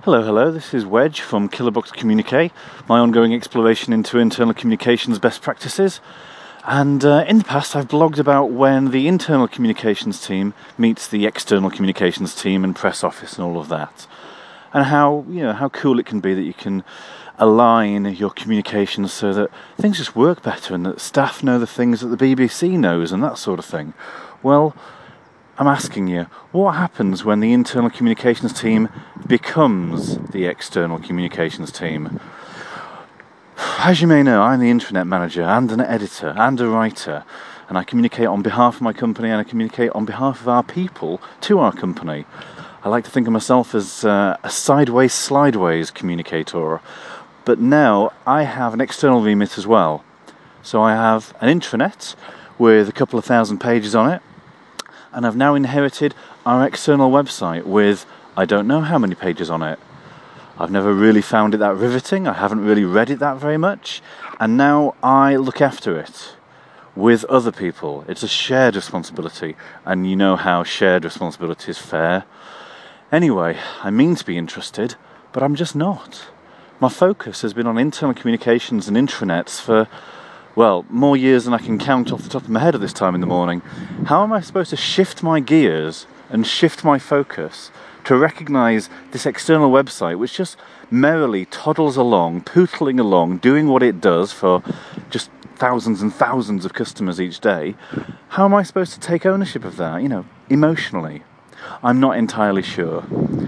Hello, this is Wedge from Killerbox Communique, my ongoing exploration into internal communications best practices. And in the past I've blogged about when the internal communications team meets the external communications team and press office and all of that. And how cool it can be that you can align your communications so that things just work better and that staff know the things that the BBC knows and that sort of thing. Well, I'm asking you, what happens when the internal communications team becomes the external communications team? As you may know, I'm the intranet manager and an editor and a writer, and I communicate on behalf of my company and I communicate on behalf of our people to our company. I like to think of myself as a sideways, slideways communicator, but now I have an external remit as well. So I have an intranet with a couple of thousand pages on it, and I've now inherited our external website with I don't know how many pages on it. I've never really found it that riveting, I haven't really read it that very much, and now I look after it with other people. It's a shared responsibility, and you know how shared responsibility is fair. Anyway, I mean to be interested, but I'm just not. My focus has been on internal communications and intranets for more years than I can count off the top of my head at this time in the morning. How am I supposed to shift my gears and shift my focus to recognise this external website which just merrily toddles along, pootling along, doing what it does for just thousands and thousands of customers each day? How am I supposed to take ownership of that, emotionally? I'm not entirely sure.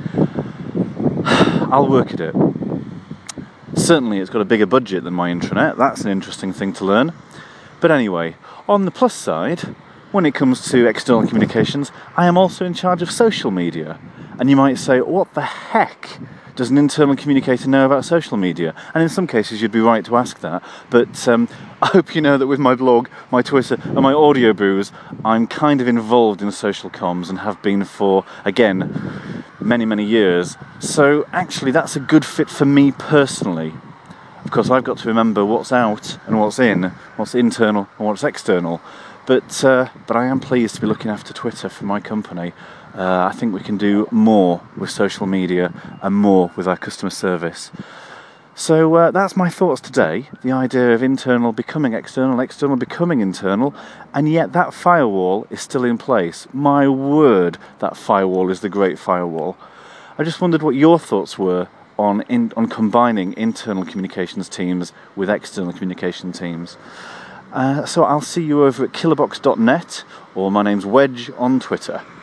I'll work at it. Certainly it's got a bigger budget than my intranet, that's an interesting thing to learn. But anyway, on the plus side, when it comes to external communications, I am also in charge of social media. And you might say, what the heck does an internal communicator know about social media? And in some cases you'd be right to ask that, but I hope you know that with my blog, my Twitter and my audio brews, I'm kind of involved in social comms and have been for, again, many years. So actually that's a good fit for me personally. Of course I've got to remember what's out and what's in, what's internal and what's external. But I am pleased to be looking after Twitter for my company. I think we can do more with social media and more with our customer service. So that's my thoughts today, the idea of internal becoming external, external becoming internal, and yet that firewall is still in place. My word, that firewall is the great firewall. I just wondered what your thoughts were on combining internal communications teams with external communication teams. So I'll see you over at killerbox.net, or my name's Wedge on Twitter.